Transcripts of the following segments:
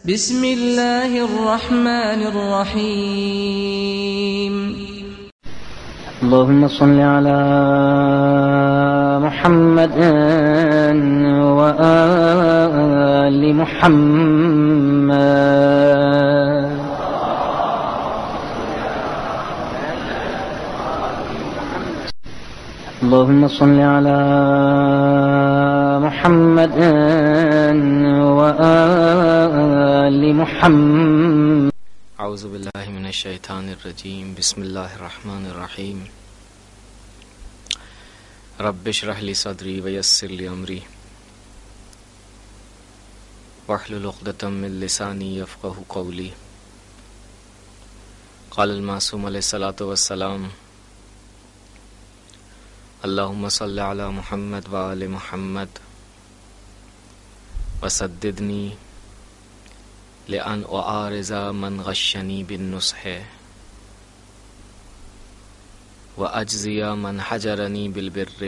بسم الله الرحمن الرحيم. اللهم صل على محمد وآل محمد. اللهم صل على محمد وآل محمد. اعوذ باللہ من الشیطان الرجیم. بسم اللہ الرحمن الرحیم. رب اشرح لی صدری ویسر لی امری واحلل عقدۃ من لسانی یفقهوا قولی. قال المعصوم علیہ الصلاۃ والسلام: اللہم صل علی محمد وآل محمد وسددنی لأن أعارض من غشنی بالنصح وأجزی من حجرنی بالبر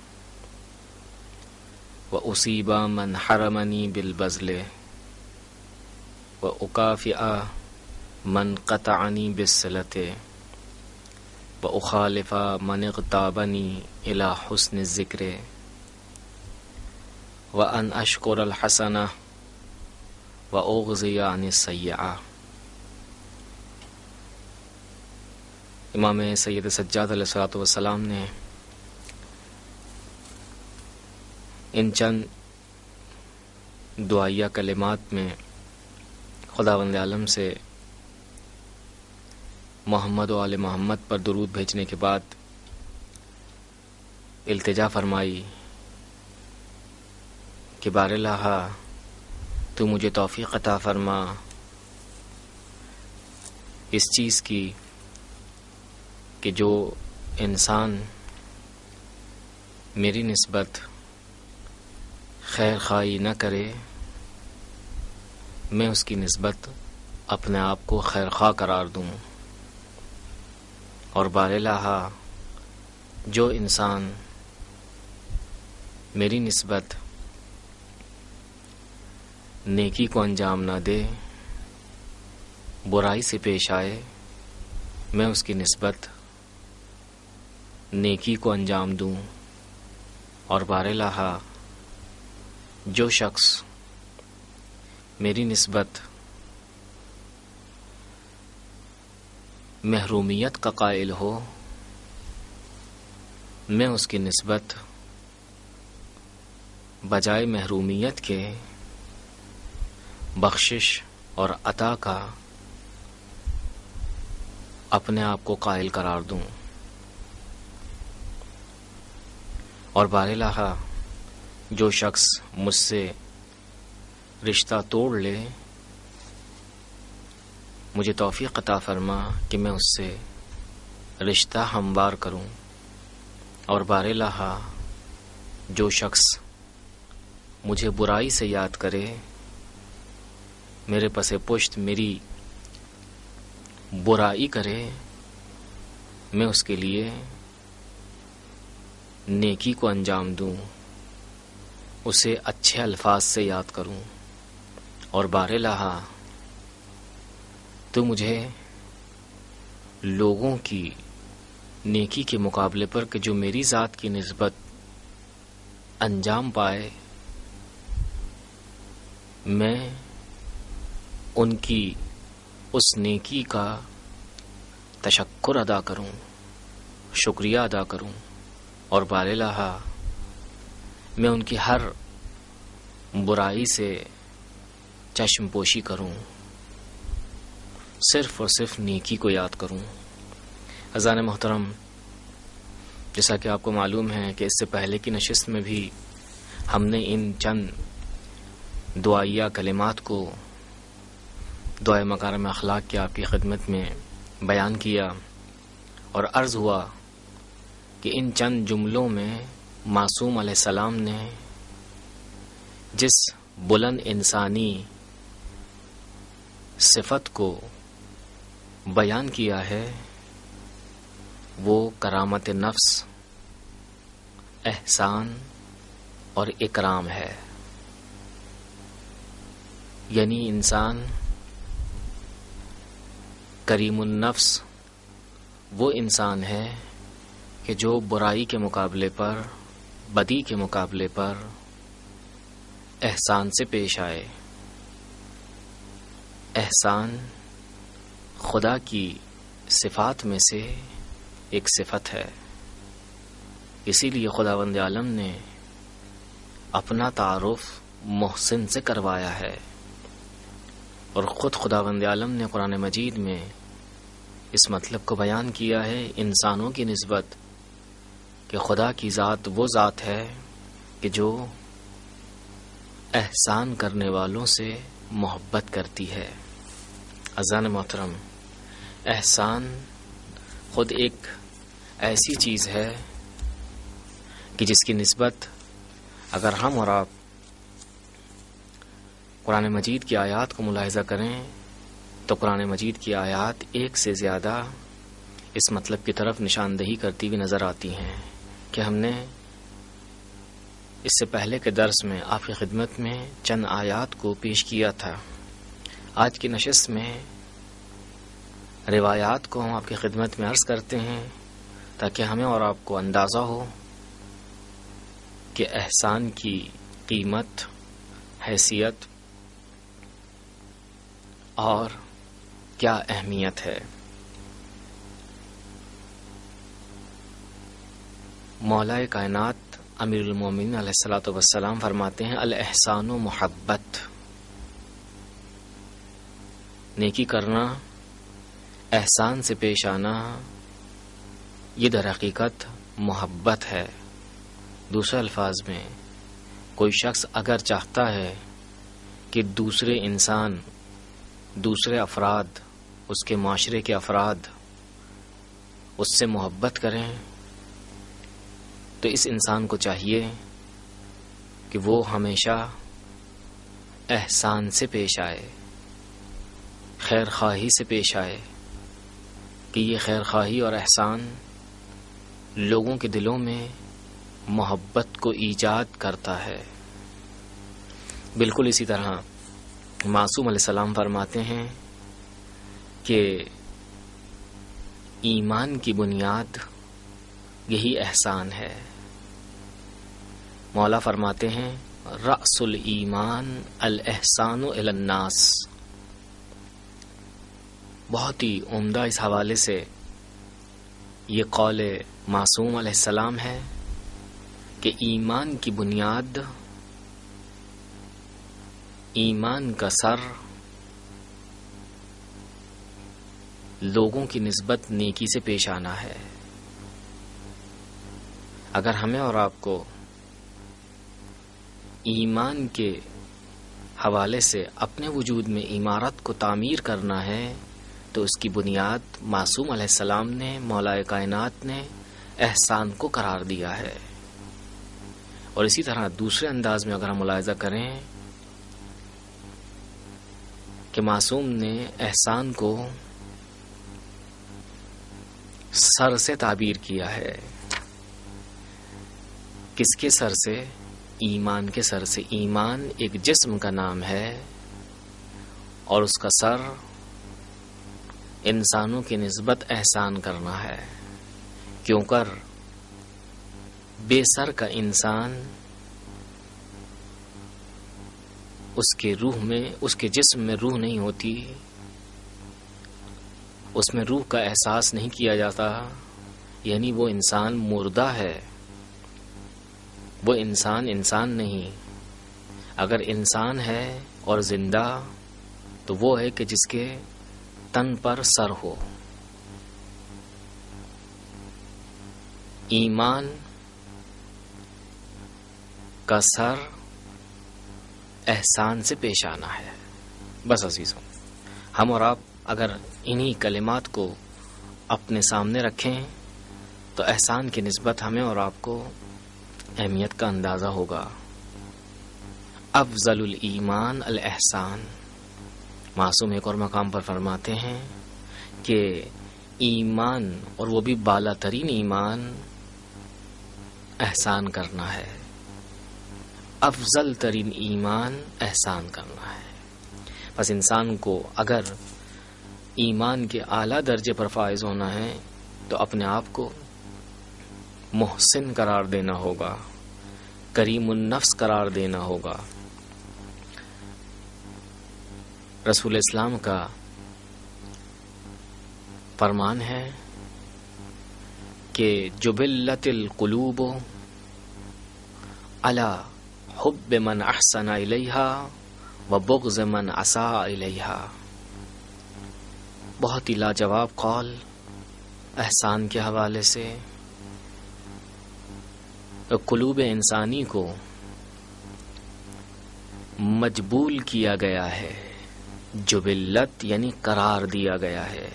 وأصیب من حرمنی بالبذل وأکافئ من قطعنی بالصلة وأخالف من اغتابنی إلى حسن الذکر وأن أشکر الحسنہ وأغضی عن السیئہ. امام سید سجاد علیہ الصلوۃ والسلام نے ان چند دعائیہ کلمات میں خداوند عالم سے محمد و آل محمد پر درود بھیجنے کے بعد التجا فرمائی کہ بار الہ تو مجھے توفیق عطا فرما اس چیز کی کہ جو انسان میری نسبت خیر خواہی نہ کرے میں اس کی نسبت اپنے آپ کو خیر خواہ قرار دوں، اور بار الہ جو انسان میری نسبت نیکی کو انجام نہ دے، برائی سے پیش آئے، میں اس کی نسبت نیکی کو انجام دوں، اور بار الہ جو شخص میری نسبت محرومیت کا قائل ہو، میں اس کی نسبت بجائے محرومیت کے بخشش اور عطا کا اپنے آپ کو قائل قرار دوں، اور بار الہ جو شخص مجھ سے رشتہ توڑ لے مجھے توفیق عطا فرما کہ میں اس سے رشتہ ہموار کروں، اور بار الہ جو شخص مجھے برائی سے یاد کرے، میرے پس پشت میری برائی کرے، میں اس کے لیے نیکی کو انجام دوں، اسے اچھے الفاظ سے یاد کروں، اور بار الہ تو مجھے لوگوں کی نیکی کے مقابلے پر کہ جو میری ذات کی نسبت انجام پائے، میں ان کی اس نیکی کا تشکر ادا کروں، شکریہ ادا کروں، اور بار الہ میں ان کی ہر برائی سے چشم پوشی کروں، صرف اور صرف نیکی کو یاد کروں. اذان محترم، جیسا کہ آپ کو معلوم ہے کہ اس سے پہلے کی نشست میں بھی ہم نے ان چند دعائیہ کلمات کو دعائے مکارم اخلاق کی آپ کی خدمت میں بیان کیا، اور عرض ہوا کہ ان چند جملوں میں معصوم علیہ السلام نے جس بلند انسانی صفت کو بیان کیا ہے وہ کرامت نفس، احسان اور اکرام ہے. یعنی انسان کریم النفس وہ انسان ہے کہ جو برائی کے مقابلے پر، بدی کے مقابلے پر احسان سے پیش آئے۔ احسان خدا کی صفات میں سے ایک صفت ہے، اسی لیے خداوند عالم نے اپنا تعارف محسن سے کروایا ہے، اور خود خداوند عالم نے قرآن مجید میں اس مطلب کو بیان کیا ہے انسانوں کی نسبت کہ خدا کی ذات وہ ذات ہے کہ جو احسان کرنے والوں سے محبت کرتی ہے۔ عزیزان محترم، احسان خود ایک ایسی چیز ہے کہ جس کی نسبت اگر ہم اور آپ قرآن مجید کی آیات کو ملاحظہ کریں تو قرآن مجید کی آیات ایک سے زیادہ اس مطلب کی طرف نشاندہی کرتی ہوئی نظر آتی ہیں کہ ہم نے اس سے پہلے کے درس میں آپ کی خدمت میں چند آیات کو پیش کیا تھا۔ آج کی نشست میں روایات کو ہم آپ کی خدمت میں عرض کرتے ہیں تاکہ ہمیں اور آپ کو اندازہ ہو کہ احسان کی قیمت، حیثیت اور کیا اہمیت ہے۔ مولا کائنات امیر المومنین علیہ الصلوۃ والسلام فرماتے ہیں الاحسان و محبت، نیکی کرنا، احسان سے پیش آنا، یہ در حقیقت محبت ہے۔ دوسرے الفاظ میں کوئی شخص اگر چاہتا ہے کہ دوسرے انسان، دوسرے افراد، اس کے معاشرے کے افراد اس سے محبت کریں تو اس انسان کو چاہیے کہ وہ ہمیشہ احسان سے پیش آئے، خیر خواہی سے پیش آئے، کہ یہ خیر خواہی اور احسان لوگوں کے دلوں میں محبت کو ایجاد کرتا ہے۔ بالکل اسی طرح معصوم علیہ السلام فرماتے ہیں کہ ایمان کی بنیاد یہی احسان ہے۔ مولا فرماتے ہیں رأس الایمان الاحسان الی الناس۔ بہت ہی عمدہ اس حوالے سے یہ قول معصوم علیہ السلام ہے کہ ایمان کی بنیاد، ایمان کا سر لوگوں کی نسبت نیکی سے پیش آنا ہے۔ اگر ہمیں اور آپ کو ایمان کے حوالے سے اپنے وجود میں عمارت کو تعمیر کرنا ہے تو اس کی بنیاد معصوم علیہ السلام نے، مولا کائنات نے احسان کو قرار دیا ہے۔ اور اسی طرح دوسرے انداز میں اگر ہم ملاحظہ کریں کہ معصوم نے احسان کو سر سے تعبیر کیا ہے۔ کس کے سر سے؟ ایمان کے سر سے۔ ایمان ایک جسم کا نام ہے اور اس کا سر انسانوں کی نسبت احسان کرنا ہے، کیوں کر بے سر کا انسان اس کے روح میں، اس کے جسم میں روح نہیں ہوتی، اس میں روح کا احساس نہیں کیا جاتا، یعنی وہ انسان مردہ ہے، وہ انسان نہیں۔ اگر انسان ہے اور زندہ تو وہ ہے کہ جس کے تن پر سر ہو۔ ایمان کا سر احسان سے پیش آنا ہے۔ بس عزیزوں، ہم اور آپ اگر انہی کلمات کو اپنے سامنے رکھیں تو احسان کی نسبت ہمیں اور آپ کو اہمیت کا اندازہ ہوگا۔ افضل الایمان الاحسان، معصوم ایک اور مقام پر فرماتے ہیں کہ ایمان، اور وہ بھی بالا ترین ایمان، احسان کرنا ہے۔ افضل ترین ایمان احسان کرنا ہے۔ بس انسان کو اگر ایمان کے اعلیٰ درجے پر فائز ہونا ہے تو اپنے آپ کو محسن قرار دینا ہوگا، کریم النفس قرار دینا ہوگا۔ رسول اسلام کا فرمان ہے کہ جبلت القلوب علی حب من احسن الیہا و بغض من اساء الیہا۔ بہت ہی لاجواب قول احسان کے حوالے سے۔ قلوب انسانی کو مجبول کیا گیا ہے، جبلت یعنی قرار دیا گیا ہے،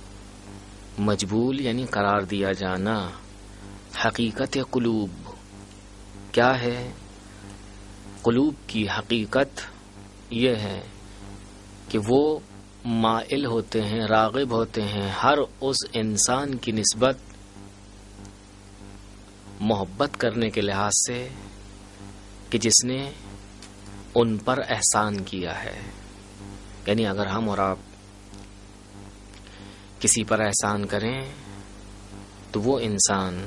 مجبول یعنی قرار دیا جانا۔ حقیقت قلوب کیا ہے؟ قلوب کی حقیقت یہ ہے کہ وہ مائل ہوتے ہیں، راغب ہوتے ہیں ہر اس انسان کی نسبت محبت کرنے کے لحاظ سے کہ جس نے ان پر احسان کیا ہے۔ یعنی اگر ہم اور آپ کسی پر احسان کریں تو وہ انسان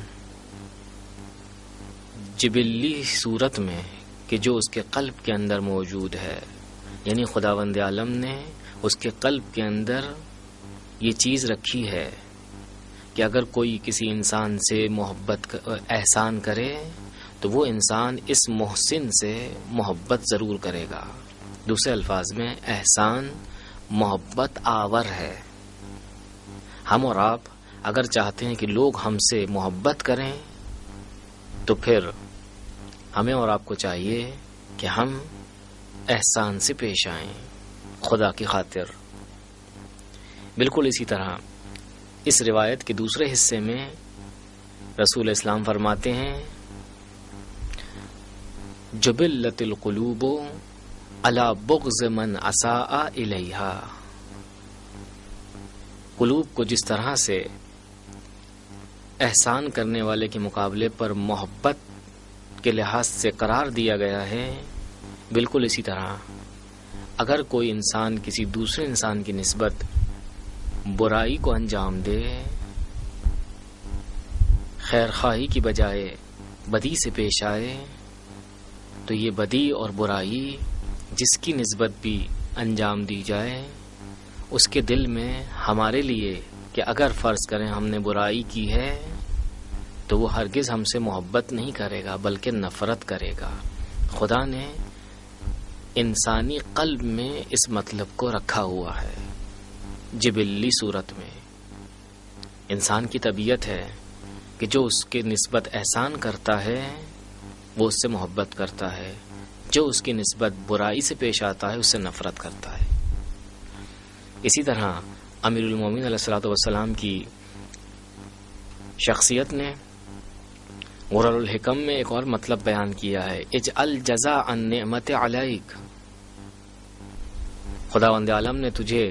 جبلی صورت میں کہ جو اس کے قلب کے اندر موجود ہے، یعنی خداوند عالم نے اس کے قلب کے اندر یہ چیز رکھی ہے کہ اگر کوئی کسی انسان سے محبت احسان کرے تو وہ انسان اس محسن سے محبت ضرور کرے گا۔ دوسرے الفاظ میں احسان محبت آور ہے۔ ہم اور آپ اگر چاہتے ہیں کہ لوگ ہم سے محبت کریں تو پھر ہمیں اور آپ کو چاہیے کہ ہم احسان سے پیش آئیں خدا کی خاطر۔ بالکل اسی طرح اس روایت کے دوسرے حصے میں رسول اسلام فرماتے ہیں جبلت القلوب علی بغض من اساء الیہا۔ قلوب کو جس طرح سے احسان کرنے والے کے مقابلے پر محبت کے لحاظ سے قرار دیا گیا ہے، بالکل اسی طرح اگر کوئی انسان کسی دوسرے انسان کی نسبت برائی کو انجام دے، خیر خواہی کی بجائے بدی سے پیش آئے، تو یہ بدی اور برائی جس کی نسبت بھی انجام دی جائے اس کے دل میں ہمارے لیے کہ اگر فرض کریں ہم نے برائی کی ہے تو وہ ہرگز ہم سے محبت نہیں کرے گا بلکہ نفرت کرے گا۔ خدا نے انسانی قلب میں اس مطلب کو رکھا ہوا ہے، جبلی صورت میں۔ انسان کی طبیعت ہے کہ جو اس کے نسبت احسان کرتا ہے وہ اس سے محبت کرتا ہے، جو اس کی نسبت برائی سے پیش آتا ہے اس سے نفرت کرتا ہے۔ اسی طرح امیر المومنین علیہ الصلوۃ والسلام کی شخصیت نے غرر الحکم میں ایک اور مطلب بیان کیا ہے، اجعل جزاء النعمت علیک۔ خداوند عالم نے تجھے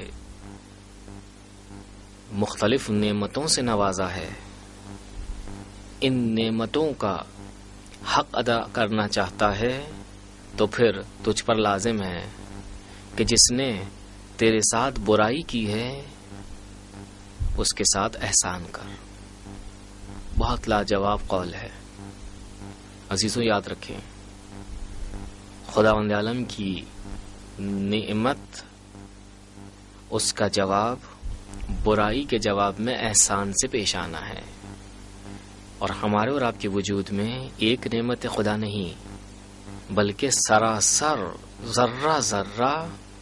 مختلف نعمتوں سے نوازا ہے، ان نعمتوں کا حق ادا کرنا چاہتا ہے تو پھر تجھ پر لازم ہے کہ جس نے تیرے ساتھ برائی کی ہے اس کے ساتھ احسان کر۔ بہت لاجواب قول ہے عزیزوں، یاد رکھیں خداوند عالم کی نعمت، اس کا جواب برائی کے جواب میں احسان سے پیش آنا ہے۔ اور ہمارے اور آپ کے وجود میں ایک نعمت خدا نہیں بلکہ سراسر ذرہ ذرہ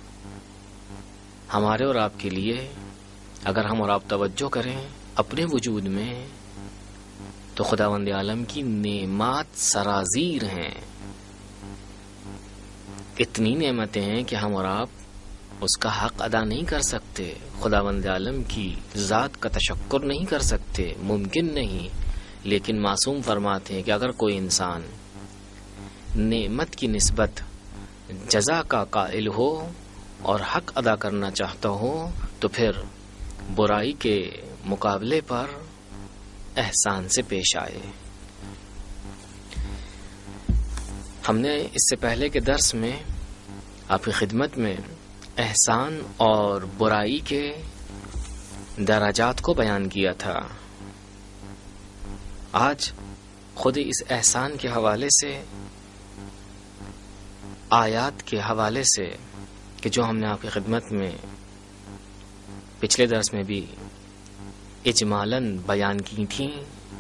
ہمارے اور آپ کے لیے اگر ہم اور آپ توجہ کریں اپنے وجود میں تو خداوند عالم کی نعمات سرازیر ہیں۔ اتنی نعمتیں ہیں کہ ہم اور آپ اس کا حق ادا نہیں کر سکتے، خداوند عالم کی ذات کا تشکر نہیں کر سکتے، ممکن نہیں۔ لیکن معصوم فرماتے ہیں کہ اگر کوئی انسان نعمت کی نسبت جزا کا قائل ہو اور حق ادا کرنا چاہتا ہو تو پھر برائی کے مقابلے پر احسان سے پیش آئے۔ ہم نے اس سے پہلے کے درس میں آپ کی خدمت میں احسان اور برائی کے درجات کو بیان کیا تھا. آج خود اس احسان کے حوالے سے، آیات کے حوالے سے کہ جو ہم نے آپ کی خدمت میں پچھلے درس میں بھی اجمالاً بیان کی تھیں،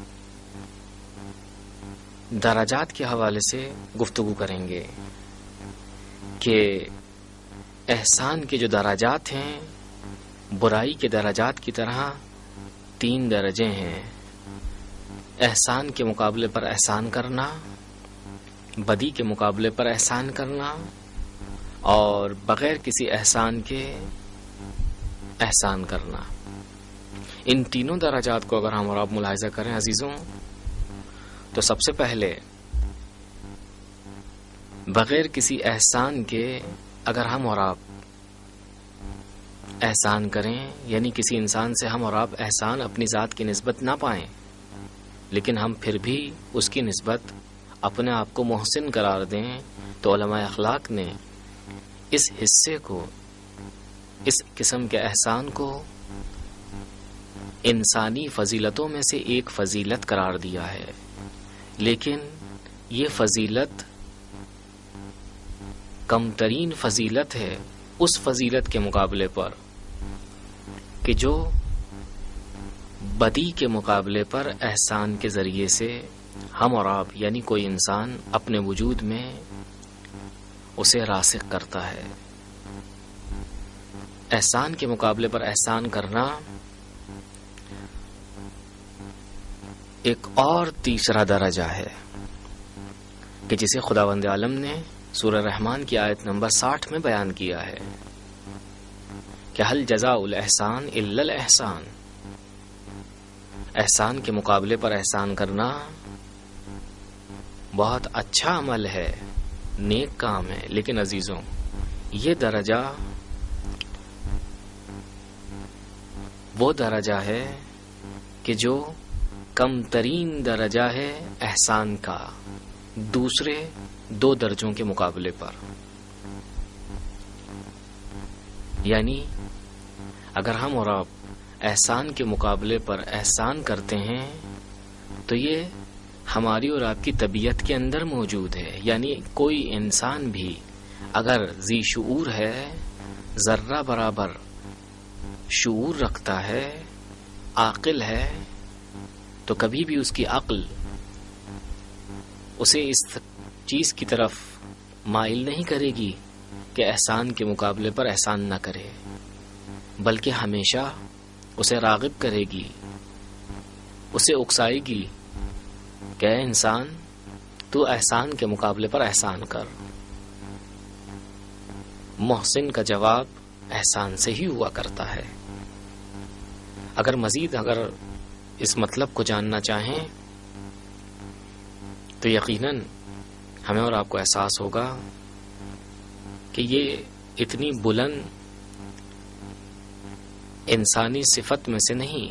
درجات کے حوالے سے گفتگو کریں گے کہ احسان کے جو درجات ہیں برائی کے درجات کی طرح 3 درجے ہیں. احسان کے مقابلے پر احسان کرنا، بدی کے مقابلے پر احسان کرنا، اور بغیر کسی احسان کے احسان کرنا. ان تینوں درجات کو اگر ہم اور آپ ملاحظہ کریں عزیزوں، تو سب سے پہلے بغیر کسی احسان کے اگر ہم اور آپ احسان کریں، یعنی کسی انسان سے ہم اور آپ احسان اپنی ذات کی نسبت نہ پائیں، لیکن ہم پھر بھی اس کی نسبت اپنے آپ کو محسن قرار دیں، تو علماء اخلاق نے اس حصے کو، اس قسم کے احسان کو انسانی فضیلتوں میں سے ایک فضیلت قرار دیا ہے. لیکن یہ فضیلت کم ترین فضیلت ہے اس فضیلت کے مقابلے پر کہ جو بدی کے مقابلے پر احسان کے ذریعے سے ہم اور آپ یعنی کوئی انسان اپنے وجود میں اسے راسخ کرتا ہے. احسان کے مقابلے پر احسان کرنا ایک اور تیسرا درجہ ہے کہ جسے خداوند عالم نے سورہ رحمان کی آیت نمبر 60 میں بیان کیا ہے کہ هل جزاء الاحسان الا الاحسان. احسان کے مقابلے پر احسان کرنا بہت اچھا عمل ہے، نیک کام ہے، لیکن عزیزوں یہ درجہ وہ درجہ ہے کہ جو کم ترین درجہ ہے احسان کا دوسرے 2 درجوں کے مقابلے پر. یعنی اگر ہم اور آپ احسان کے مقابلے پر احسان کرتے ہیں تو یہ ہماری اور آپ کی طبیعت کے اندر موجود ہے. یعنی کوئی انسان بھی اگر ذی شعور ہے، ذرہ برابر شعور رکھتا ہے، عاقل ہے، تو کبھی بھی اس کی عقل اسے اس چیز کی طرف مائل نہیں کرے گی کہ احسان کے مقابلے پر احسان نہ کرے، بلکہ ہمیشہ اسے راغب کرے گی، اسے اکسائے گی کہ اے انسان تو احسان کے مقابلے پر احسان کر. محسن کا جواب احسان سے ہی ہوا کرتا ہے. اگر مزید اس مطلب کو جاننا چاہیں تو یقیناً ہمیں اور آپ کو احساس ہوگا کہ یہ اتنی بلند انسانی صفت میں سے نہیں.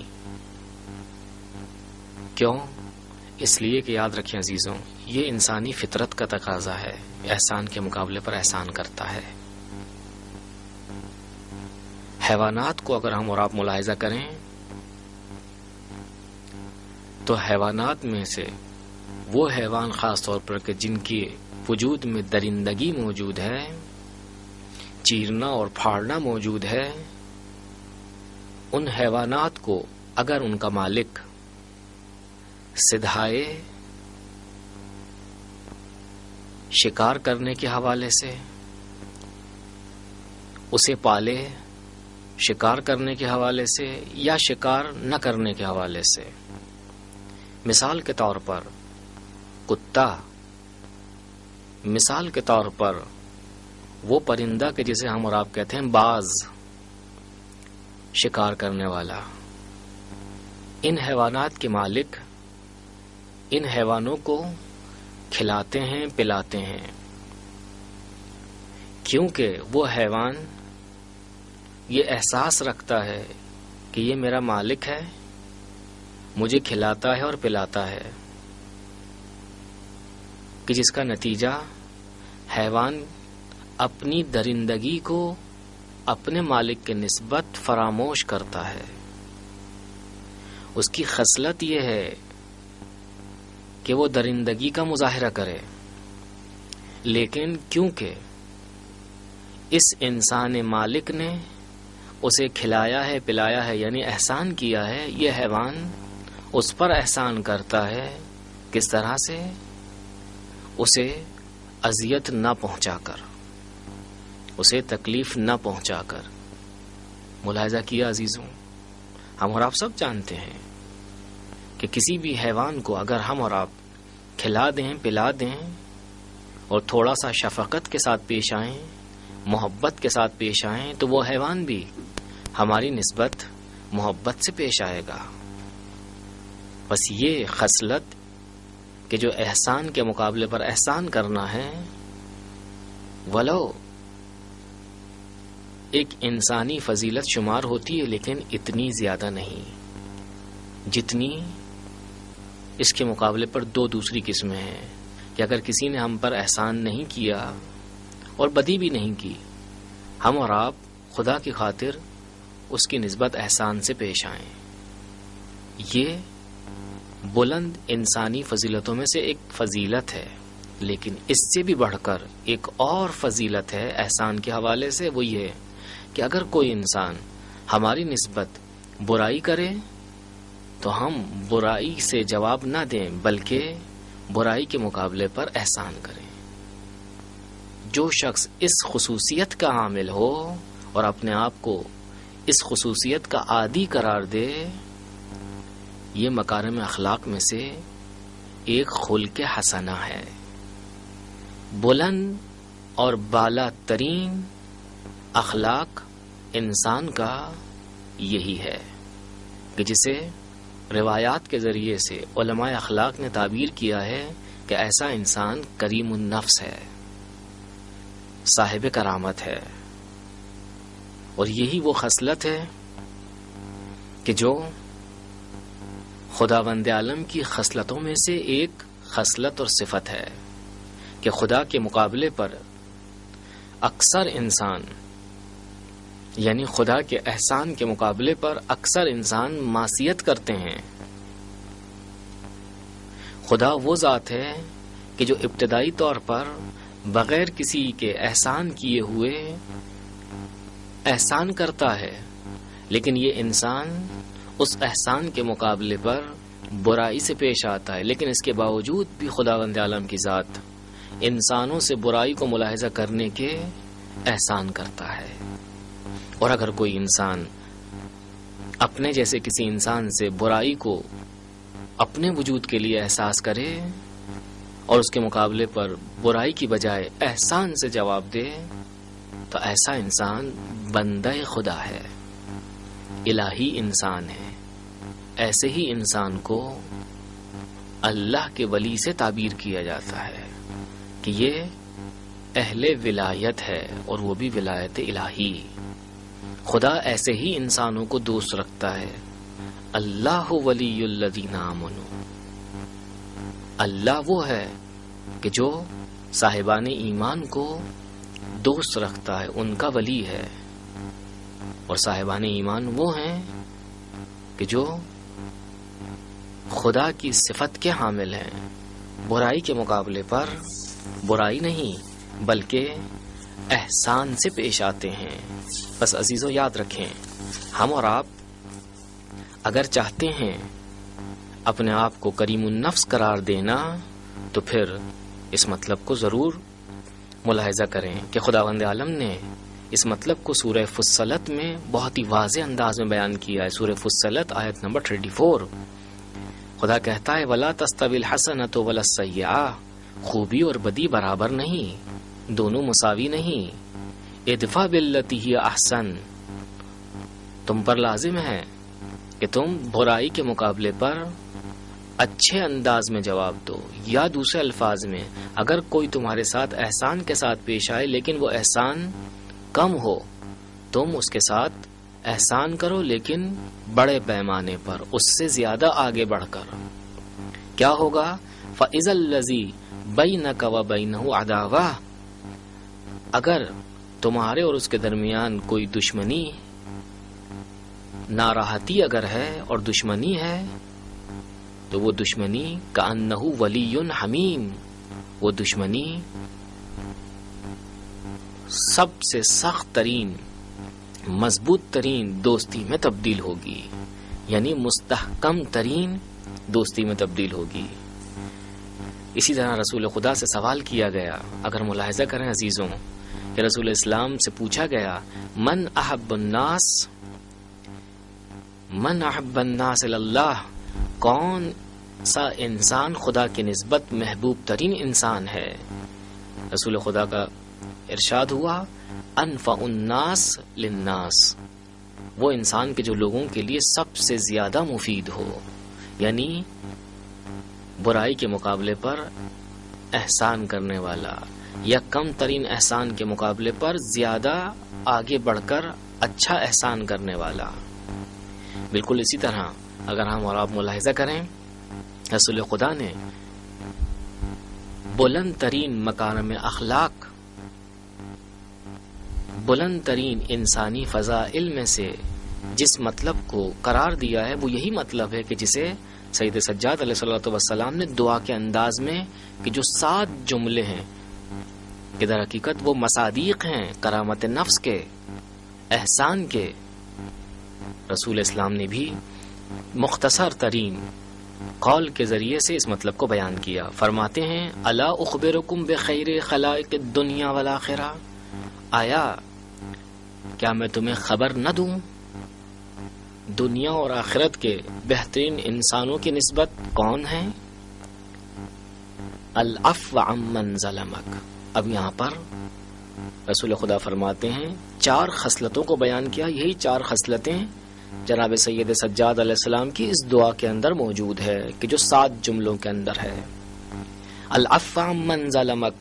کیوں؟ اس لیے کہ یاد رکھیں عزیزوں، یہ انسانی فطرت کا تقاضا ہے، احسان کے مقابلے پر احسان کرتا ہے. حیوانات کو اگر ہم اور آپ ملاحظہ کریں تو حیوانات میں سے وہ حیوان خاص طور پر کہ جن کے وجود میں درندگی موجود ہے، چیرنا اور پھاڑنا موجود ہے، ان حیوانات کو اگر ان کا مالک سدھائے شکار کرنے کے حوالے سے، اسے پالے شکار کرنے کے حوالے سے یا شکار نہ کرنے کے حوالے سے. مثال کے طور پر کتا، مثال کے طور پر وہ پرندہ کہ جسے ہم اور آپ کہتے ہیں باز، شکار کرنے والا. ان حیوانات کے مالک ان حیوانوں کو کھلاتے ہیں، پلاتے ہیں، کیونکہ وہ حیوان یہ احساس رکھتا ہے کہ یہ میرا مالک ہے، مجھے کھلاتا ہے اور پلاتا ہے، کہ جس کا نتیجہ حیوان اپنی درندگی کو اپنے مالک کے نسبت فراموش کرتا ہے. اس کی خصلت یہ ہے کہ وہ درندگی کا مظاہرہ کرے، لیکن کیونکہ اس انسان مالک نے اسے کھلایا ہے پلایا ہے یعنی احسان کیا ہے، یہ حیوان اس پر احسان کرتا ہے. کس طرح سے؟ اسے اذیت نہ پہنچا کر، اسے تکلیف نہ پہنچا کر. ملاحظہ کیا عزیزوں، ہم اور آپ سب جانتے ہیں کہ کسی بھی حیوان کو اگر ہم اور آپ کھلا دیں پلا دیں اور تھوڑا سا شفقت کے ساتھ پیش آئیں، محبت کے ساتھ پیش آئیں، تو وہ حیوان بھی ہماری نسبت محبت سے پیش آئے گا. بس یہ خصلت کہ جو احسان کے مقابلے پر احسان کرنا ہے، ولو ایک انسانی فضیلت شمار ہوتی ہے، لیکن اتنی زیادہ نہیں جتنی اس کے مقابلے پر دو دوسری قسمیں ہیں. کہ اگر کسی نے ہم پر احسان نہیں کیا اور بدی بھی نہیں کی، ہم اور آپ خدا کی خاطر اس کی نسبت احسان سے پیش آئیں. یہ بلند انسانی فضیلتوں میں سے ایک فضیلت ہے، لیکن اس سے بھی بڑھ کر ایک اور فضیلت ہے احسان کے حوالے سے. وہ یہ کہ اگر کوئی انسان ہماری نسبت برائی کرے تو ہم برائی سے جواب نہ دیں، بلکہ برائی کے مقابلے پر احسان کریں. جو شخص اس خصوصیت کا حامل ہو اور اپنے آپ کو اس خصوصیت کا عادی قرار دے، یہ مکارم اخلاق میں سے ایک خلق حسنہ ہے. بلند اور بالا ترین اخلاق انسان کا یہی ہے کہ جسے روایات کے ذریعے سے علماء اخلاق نے تعبیر کیا ہے کہ ایسا انسان کریم النفس ہے، صاحب کرامت ہے. اور یہی وہ خصلت ہے کہ جو خداوند عالم کی خصلتوں میں سے ایک خصلت اور صفت ہے کہ خدا کے مقابلے پر اکثر انسان، یعنی خدا کے احسان کے مقابلے پر اکثر انسان معصیت کرتے ہیں. خدا وہ ذات ہے کہ جو ابتدائی طور پر بغیر کسی کے احسان کیے ہوئے احسان کرتا ہے، لیکن یہ انسان اس احسان کے مقابلے پر برائی سے پیش آتا ہے. لیکن اس کے باوجود بھی خداوند عالم کی ذات انسانوں سے برائی کو ملاحظہ کرنے کے احسان کرتا ہے. اور اگر کوئی انسان اپنے جیسے کسی انسان سے برائی کو اپنے وجود کے لیے احساس کرے اور اس کے مقابلے پر برائی کی بجائے احسان سے جواب دے، تو ایسا انسان بندہ خدا ہے، الہی انسان ہے. ایسے ہی انسان کو اللہ کے ولی سے تعبیر کیا جاتا ہے کہ یہ اہل ولایت ہے، اور وہ بھی ولایت الہی. خدا ایسے ہی انسانوں کو دوست رکھتا ہے. اللہ ولی الذین آمنوا، اللہ وہ ہے کہ جو صاحبان ایمان کو دوست رکھتا ہے، ان کا ولی ہے. اور صاحبان ایمان وہ ہیں کہ جو خدا کی صفت کے حامل ہیں، برائی کے مقابلے پر برائی نہیں بلکہ احسان سے پیش آتے ہیں. بس عزیزو یاد رکھیں، ہم اور آپ اگر چاہتے ہیں اپنے آپ کو کریم النفس قرار دینا، تو پھر اس مطلب کو ضرور ملاحظہ کریں کہ خداوند عالم نے اس مطلب کو سورہ فصلت میں بہت ہی واضح انداز میں بیان کیا ہے. سورہ فصلت آیت نمبر 34 خدا کہتا ہے وَلَا تَسْتَوِي الْحَسَنَةُ وَلَا السَّيِّئَةُ، خوبی اور بدی برابر نہیں، دونوں مساوی نہیں. ادفع باللتی ہی احسن، تم پر لازم ہے کہ تم برائی کے مقابلے پر اچھے انداز میں جواب دو. یا دوسرے الفاظ میں، اگر کوئی تمہارے ساتھ احسان کے ساتھ پیش آئے لیکن وہ احسان کم ہو، تم اس کے ساتھ احسان کرو لیکن بڑے پیمانے پر، اس سے زیادہ آگے بڑھ کر. کیا ہوگا؟ فَإِذَا الَّذِي بَيْنَكَ وَبَيْنَهُ عَدَاوَةٌ، اگر تمہارے اور اس کے درمیان کوئی دشمنی، ناراحتی اگر ہے اور دشمنی ہے تو وہ دشمنی کأنہ ولی حمیم، وہ دشمنی سب سے سخت ترین، مضبوط ترین دوستی میں تبدیل ہوگی، یعنی مستحکم ترین دوستی میں تبدیل ہوگی۔ اسی طرح رسول خدا سے سوال کیا گیا، اگر ملاحظہ کریں عزیزوں، کہ رسول اسلام سے پوچھا گیا من احب الناس اللہ، کون سا انسان خدا کی نسبت محبوب ترین انسان ہے؟ رسول خدا کا ارشاد ہوا انفع الناس للناس، وہ انسان کے جو لوگوں کے لیے سب سے زیادہ مفید ہو، یعنی برائی کے مقابلے پر احسان کرنے والا، یا کم ترین احسان کے مقابلے پر زیادہ آگے بڑھ کر اچھا احسان کرنے والا۔ بالکل اسی طرح اگر ہم اور آپ ملاحظہ کریں، رسول خدا نے بلند ترین مکارم اخلاق، بلند ترین انسانی فضائل میں سے جس مطلب کو قرار دیا ہے وہ یہی مطلب ہے کہ جسے سید سجاد علیہ الصلوۃ والسلام نے دعا کے انداز میں، کہ جو 7 جملے ہیں کہ در حقیقت وہ مصادیق ہیں کرامت نفس کے، احسان کے، رسول اسلام نے بھی مختصر ترین قول کے ذریعے سے اس مطلب کو بیان کیا۔ فرماتے ہیں الا اخبرکم بخیر خلائق الدنیا والآخرہ، آیا کیا میں تمہیں خبر نہ دوں دنیا اور آخرت کے بہترین انسانوں کی نسبت کون ہیں؟ العفو عمن ظلمک، اب یہاں پر رسول خدا فرماتے ہیں 4 خصلتوں کو بیان کیا، یہی 4 خصلتیں جناب سید سجاد علیہ السلام کی اس دعا کے اندر موجود ہے، کہ جو 7 جملوں کے اندر ہے۔ العفو عمن ظلمک،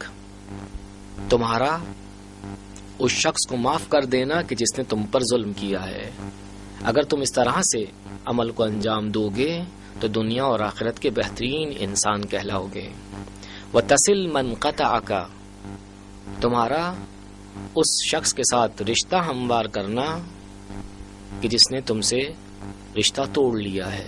تمہارا اس شخص کو معاف کر دینا کہ جس نے تم پر ظلم کیا ہے۔ اگر تم اس طرح سے عمل کو انجام دو گے تو دنیا اور آخرت کے بہترین انسان کہلاؤ گے۔ وَتَصِلْ مَنْ قَطَعَكَ، تمہارا اس شخص کے ساتھ رشتہ ہموار کرنا کہ جس نے تم سے رشتہ توڑ لیا ہے۔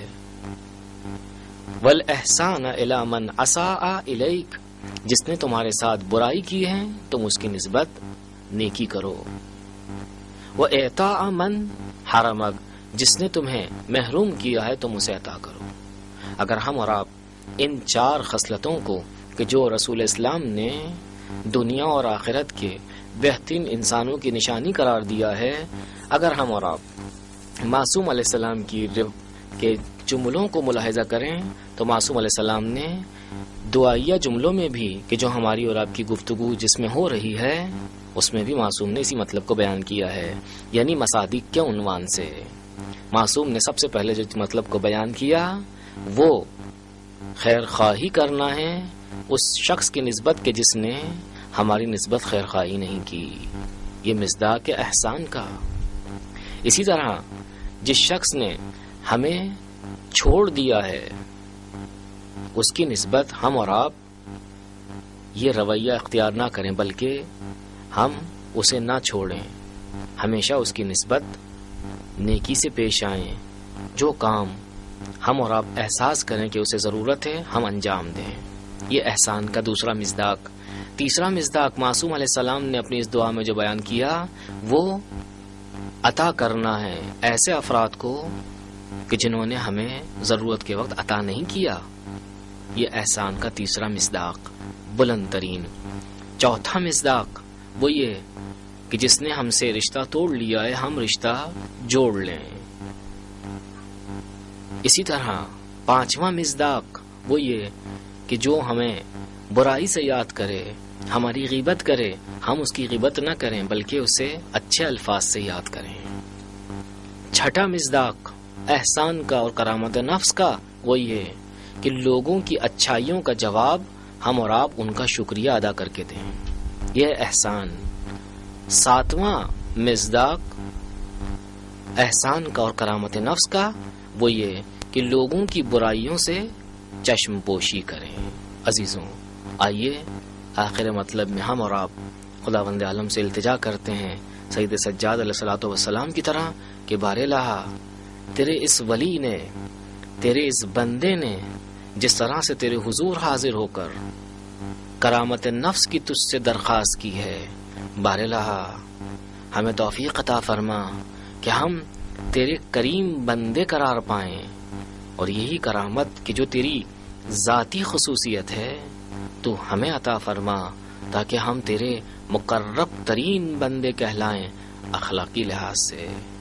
وَالْإِحْسَانَ إِلَى مَنْ أَسَاءَ إِلَيْكَ، جس نے تمہارے ساتھ برائی کی ہے تم اس کی نسبت نیکی کرو۔ وَإِعْطَاءَ مَنْ حَرَمَكَ، جس نے تمہیں محروم کیا ہے تم اسے عطا کرو۔ اگر ہم اور آپ ان 4 خصلتوں کو کہ جو رسول اسلام نے دنیا اور آخرت کے بہترین انسانوں کی نشانی قرار دیا ہے، اگر ہم اور آپ معصوم علیہ السلام کے جملوں کو ملاحظہ کریں تو معصوم علیہ السلام نے دعائیہ جملوں میں بھی کہ جو ہماری اور آپ کی گفتگو جس میں ہو رہی ہے اس میں بھی معصوم نے اسی مطلب کو بیان کیا ہے، یعنی مصادیق کے عنوان سے معصوم نے سب سے پہلے جو مطلب کو بیان کیا وہ خیر خواہی کرنا ہے اس شخص کی نسبت کے جس نے ہماری نسبت خیر خواہی نہیں کی، یہ مصداق احسان کا۔ اسی طرح جس شخص نے ہمیں چھوڑ دیا ہے اس کی نسبت ہم اور آپ یہ رویہ اختیار نہ کریں بلکہ ہم اسے نہ چھوڑیں، ہمیشہ اس کی نسبت نیکی سے پیش آئیں، جو کام ہم اور آپ احساس کریں کہ اسے ضرورت ہے ہم انجام دیں، یہ احسان کا دوسرا مصداق۔ تیسرا مصداق معصوم علیہ السلام نے اپنی اس دعا میں جو بیان کیا وہ عطا کرنا ہے ایسے افراد کو کہ جنہوں نے ہمیں ضرورت کے وقت عطا نہیں کیا، یہ احسان کا تیسرا مصداق بلند ترین۔ چوتھا مصداق وہ یہ کہ جس نے ہم سے رشتہ توڑ لیا ہے ہم رشتہ جوڑ لیں۔ اسی طرح پانچواں مصداق وہ یہ کہ جو ہمیں برائی سے یاد کرے، ہماری غیبت کرے، ہم اس کی غیبت نہ کریں بلکہ اسے اچھے الفاظ سے یاد کریں۔ چھٹا مصداق احسان کا اور کرامت نفس کا وہ یہ کہ لوگوں کی اچھائیوں کا جواب ہم اور آپ ان کا شکریہ ادا کر کے دیں، یہ احسان۔ ساتواں مصداق احسان کا اور کرامت نفس کا وہ یہ کہ لوگوں کی برائیوں سے چشم پوشی کریں۔ عزیزوں، آئیے آخر مطلب میں ہم اور آپ خداوند عالم سے التجا کرتے ہیں سید سجاد علیہ الصلوۃ والسلام کی طرح کہ بار الہ تیرے اس ولی نے، تیرے اس بندے نے جس طرح سے تیرے حضور حاضر ہو کر کرامت نفس کی تجھ سے درخواست کی ہے، بار الہ ہمیں توفیق عطا فرما کہ ہم تیرے کریم بندے قرار پائیں، اور یہی کرامت کہ جو تیری ذاتی خصوصیت ہے تو ہمیں عطا فرما تاکہ ہم تیرے مقرب ترین بندے کہلائیں اخلاقی لحاظ سے۔